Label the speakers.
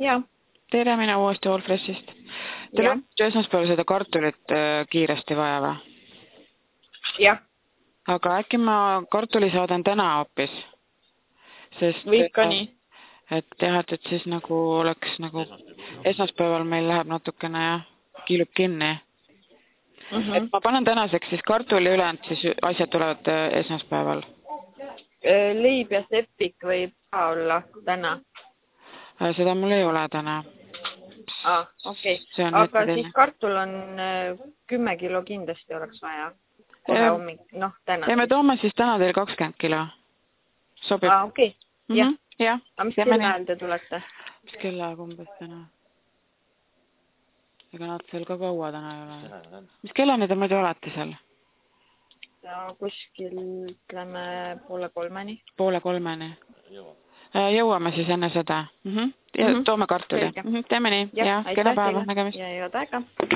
Speaker 1: Ja.
Speaker 2: Tere, mina uuesti Allfreshist. Teil on esmaspäeval seda kartulit kiiresti vaja või?
Speaker 1: Jah.
Speaker 2: Aga äkki ma kartuli saadan täna hoopis? Sest,
Speaker 1: võib ka nii.
Speaker 2: Et et siis nagu oleks nagu esmaspäeval meil läheb natukene ja kiilub kinni. Et ma panen tänaseks siis kartuli ülejäänud, siis asjad tulevad esmaspäeval.
Speaker 1: Leib ja sepik võib ka olla täna.
Speaker 2: Seda mul ei ole täna.
Speaker 1: Okei. Aga siis kartul on 10 kilo kindlasti oleks vaja. Kohe hommik, täna.
Speaker 2: Ja me toome siis täna teil 20 kilo. Sobib?
Speaker 1: Okei. Jah.
Speaker 2: Jah.
Speaker 1: Aga mis kellaajal te tulete?
Speaker 2: Mis kellaajal umbes täna? Ega nad seal ka kaua täna ei ole. Mis kellani te muidu olete seal?
Speaker 1: Kuskil, ütleme, 2:30.
Speaker 2: 2:30. Jõuame siis enne seda. Toome kartuli. Teeme nii. Ja, kena päeva. Nägemist.
Speaker 1: Ja head aega.